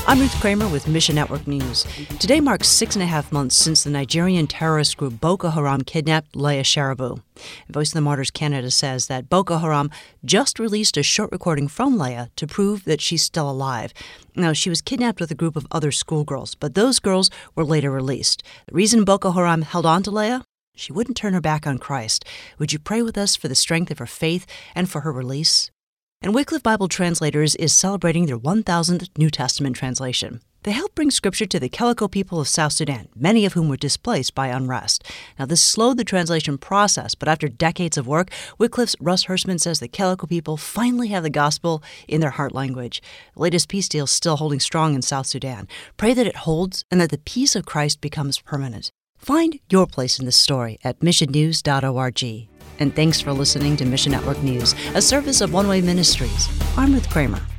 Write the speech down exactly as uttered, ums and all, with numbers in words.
I'm Ruth Kramer with Mission Network News. Today marks six and a half months since the Nigerian terrorist group Boko Haram kidnapped Leah Sharibu. Voice of the Martyrs Canada says that Boko Haram just released a short recording from Leah to prove that she's still alive. Now, she was kidnapped with a group of other schoolgirls, but those girls were later released. The reason Boko Haram held on to Leah? She wouldn't turn her back on Christ. Would you pray with us for the strength of her faith and for her release? And Wycliffe Bible Translators is celebrating their one thousandth New Testament translation. They helped bring Scripture to the Calico people of South Sudan, many of whom were displaced by unrest. Now, this slowed the translation process, but after decades of work, Wycliffe's Russ Hirschman says the Calico people finally have the gospel in their heart language. The latest peace deal is still holding strong in South Sudan. Pray that it holds and that the peace of Christ becomes permanent. Find your place in this story at mission news dot org. And thanks for listening to Mission Network News, a service of One Way Ministries. I'm Ruth Kramer.